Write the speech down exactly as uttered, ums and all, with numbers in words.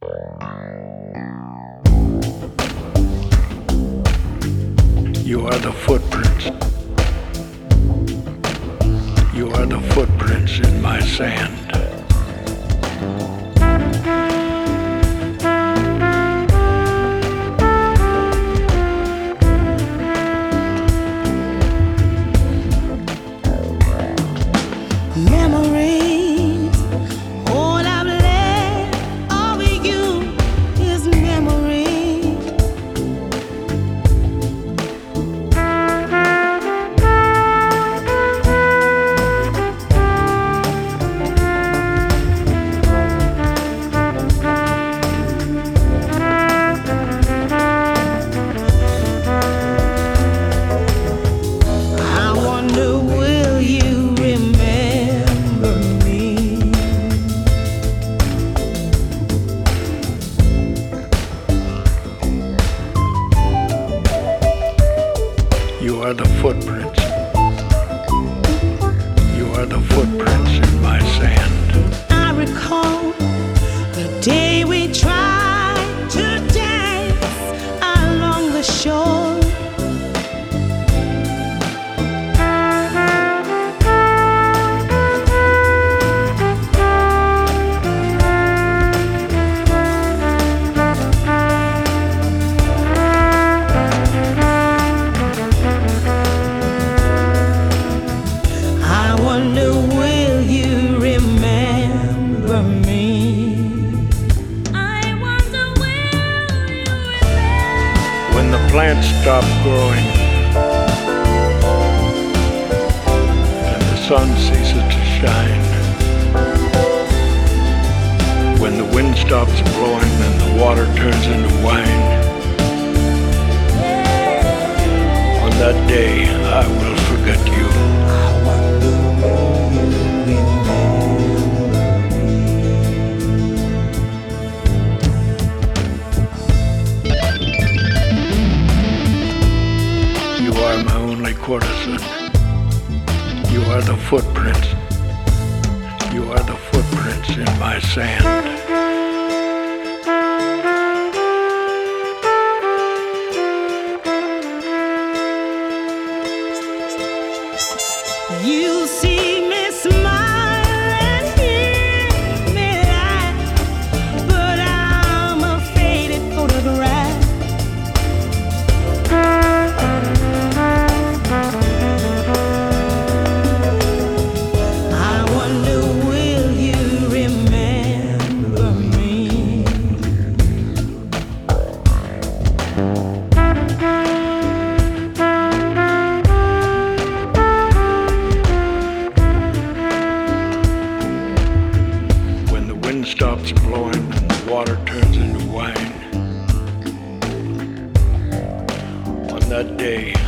You are the footprints. You are the footprints in my sand. Memories, all I've left of you is memory. I wonder, will you remember me? You are the footprints. You are the footprints in my sand. I recall the day we tried to dance along the shore. I wonder, will you remember me? I wonder, will you remember? When the plants stop growing and the sun ceases to shine, when the wind stops blowing and the water turns into wine, on that day I will forget you. You are my only courtesan. You are the footprints. You are the footprints in my sand. You see me smile and hear me laugh, but I'm a faded photograph. I wonder, will you remember me? When the wind stops blowing and the water turns into wine, on that day